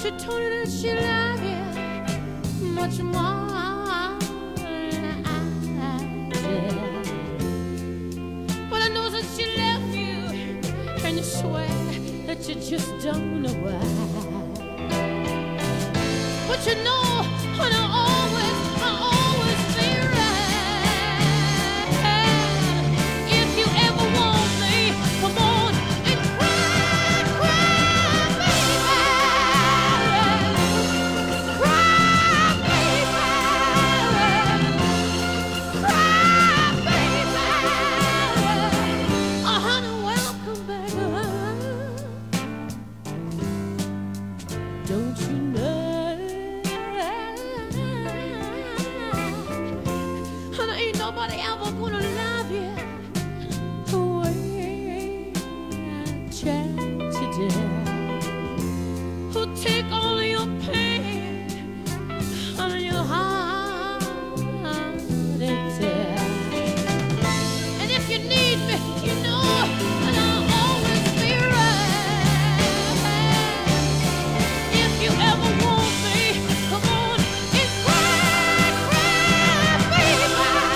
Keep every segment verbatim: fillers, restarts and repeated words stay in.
She told me that she loved you much more than I did. But I know that she left you, and you swear that you just don't know why. But you know, and I always, I always be right. If you ever want me, come on and cry, cry, baby. Cry, baby. Cry, baby. Oh, honey, welcome back. Don't you know? Nobody ever gonna love you the way I tried to do. Who'll take all of your pain out of your heart and tear. And if you need me, you know that I'll always be right. If you ever want me, come on and cry, cry, baby.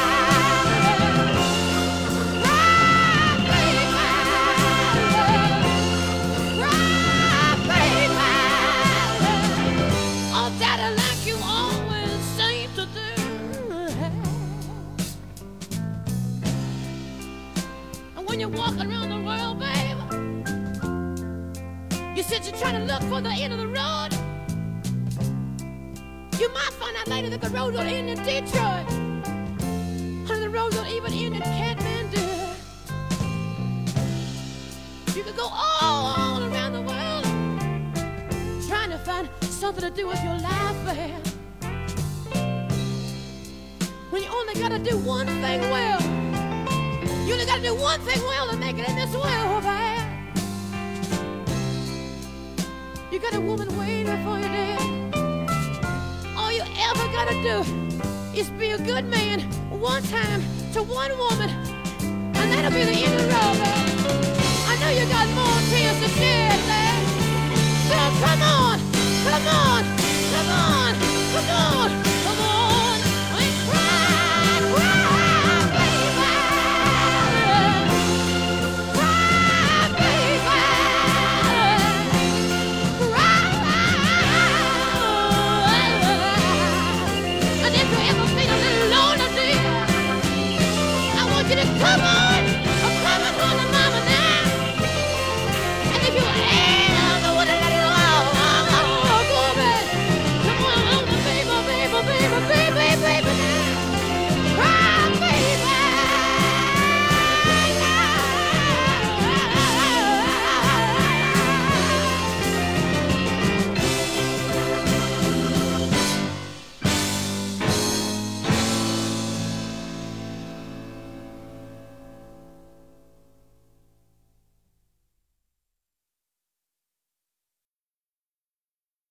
When you're walking around the world, baby, you said you're trying to look for the end of the road. You might find out later that the road don't end in Detroit, and the road don't even end in Kathmandu. You could go all, all around the world trying to find something to do with your life, babe. When you only gotta do one thing well. You only gotta do one thing well to make it in this world, man. You got a woman waiting for you there. All you ever gotta do is be a good man one time to one woman, and that'll be the end of the road, man. I know you got more tears to shed, man. So come on.